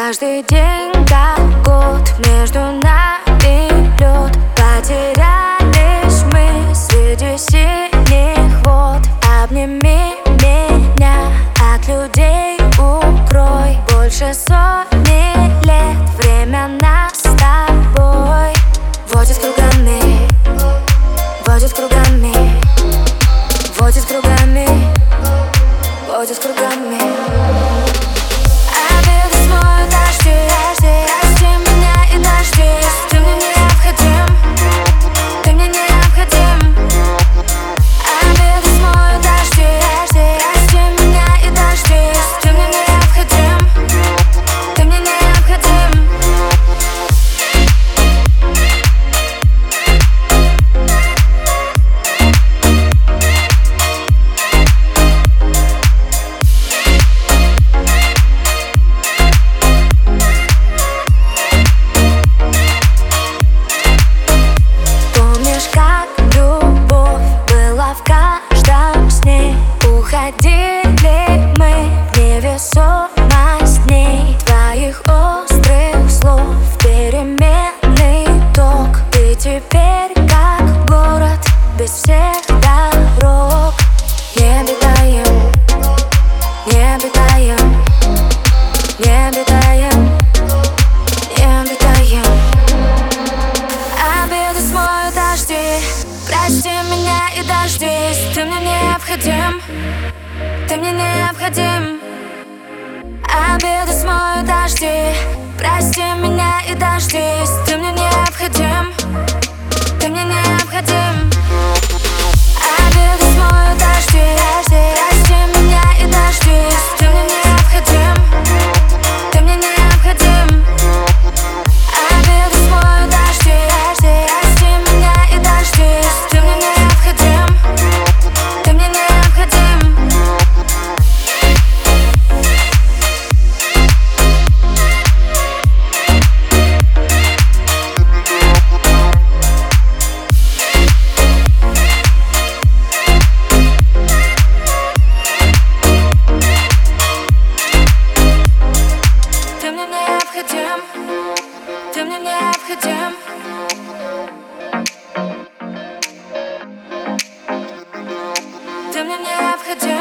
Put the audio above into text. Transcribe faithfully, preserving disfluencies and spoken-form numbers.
Каждый день как год, между нами лед. Потерялись мы среди синих вод. Обними меня, от людей укрой. Больше сотни лет, время нас с тобой водит кругами, водит кругами, водит кругами, водит кругами. Уходили мы в невесомость дней твоих острых слов, переменный ток. Ты теперь как город без всех дорог. Не обитаем, не обитаем, не обитаем, не обитаем. Обиды смоют дожди, прости меня и дождись. Ты мне необходим, ты мне необходим. Обиды смоют дожди, прости меня и дождись. Ты мне необходим, ты мне необходим. Обиды смоют дожди, прости меня и дождись. Ты мне необходим, ты мне необходим. Обиды смоют дожди, прости меня и дождись. Ты мне необходим, ты мне необходим. Ты мне необходим, ты мне необходим. Ты мне необходим.